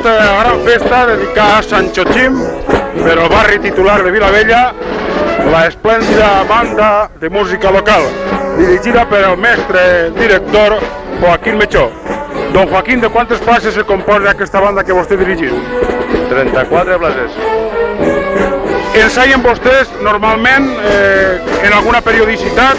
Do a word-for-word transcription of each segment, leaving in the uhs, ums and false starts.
esta gran festa dedicada a Sant Xochim, per al barri titular de Vilavella, la esplèndida banda de música local, dirigida per el mestre director Joaquín Mechó. Don Joaquín, de quantes places se compon aquesta banda que vostè dirigís? trenta-quatre places. Ensaien vostès normalment eh, en alguna periodicitat?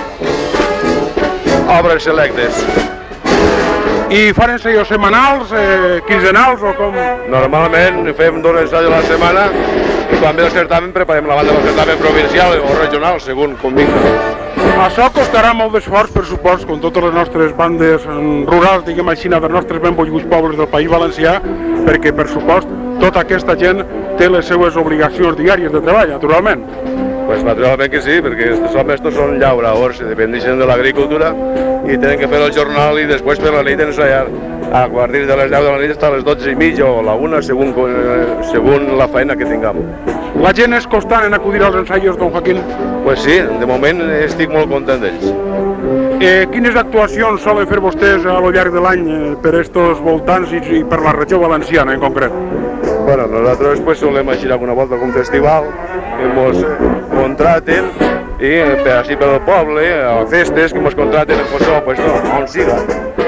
Obres selectes. I fan ensaios setmanals, eh, quinzenals o com? Normalment fem dos ensaios a la setmana i quan ve el certamen preparem la banda del certamen provincial o regional, segons convingui. Això costarà molt d'esforç, per supost, com totes les nostres bandes rurals, diguem així, dels nostres ben volguts pobles del País Valencià, perquè, per supost, tota aquesta gent té les seues obligacions diàries de treball, naturalment. Pues naturalment que sí, perquè estos homes estos són llauradors, dependeixen de l'agricultura i tenen que fer el jornal i després per la nit ensaiar. A partir de les deu de la nit fins a les dotze i mitja o la una, segons, segons la feina que tinguem. La gent és constant en acudir als ensaios, don Joaquín? Pues sí, de moment estic molt content d'ells. Eh, quines actuacions solen fer vostès a lo llarg de l'any eh, per estos voltants i, i per la regió valenciana en concret? Bueno, nosaltres pues, solem així alguna volta a un festival que ens contraten i per així per el poble, a festes que ens contraten, pues, no, pues no, on siga.